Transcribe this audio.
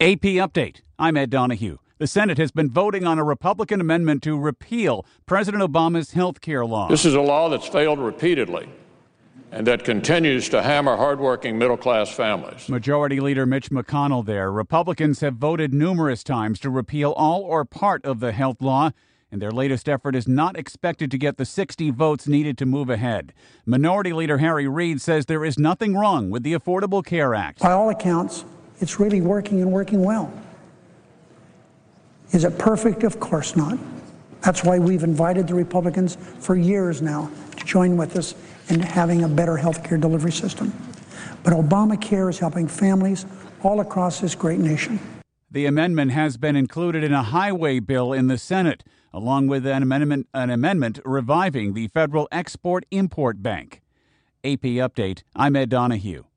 AP Update. I'm Ed Donahue. The Senate has been voting on a Republican amendment to repeal President Obama's health care law. This is a law that's failed repeatedly and that continues to hammer hardworking middle-class families. Majority Leader Mitch McConnell there. Republicans have voted numerous times to repeal all or part of the health law, and their latest effort is not expected to get the 60 votes needed to move ahead. Minority Leader Harry Reid says there is nothing wrong with the Affordable Care Act. By all accounts, it's really working and working well. Is it perfect? Of course not. That's why we've invited the Republicans for years now to join with us in having a better health care delivery system. But Obamacare is helping families all across this great nation. The amendment has been included in a highway bill in the Senate, along with an amendment reviving the Federal Export-Import Bank. AP Update, I'm Ed Donahue.